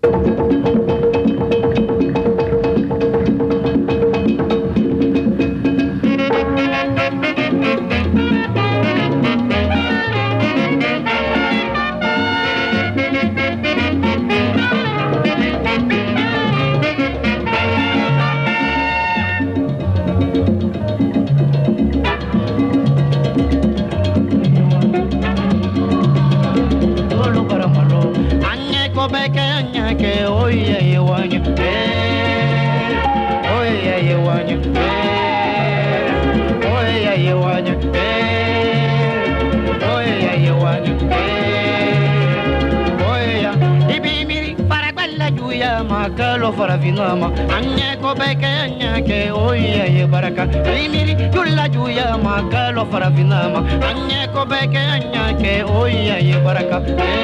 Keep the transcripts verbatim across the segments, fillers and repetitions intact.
Makalo faravinama anye ko beke anye ke oye ye baraka limiri yulla juya makalo faravinama anye ko beke anye ke oye ye baraka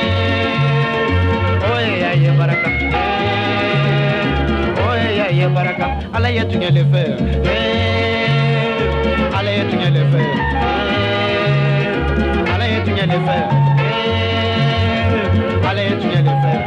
oye ye baraka oye ye baraka ala yetunye le fer ala yetunye le fer ala yetunye le fer ala yetunye le fer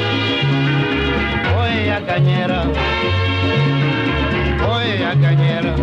Cañera, oye a Cañera.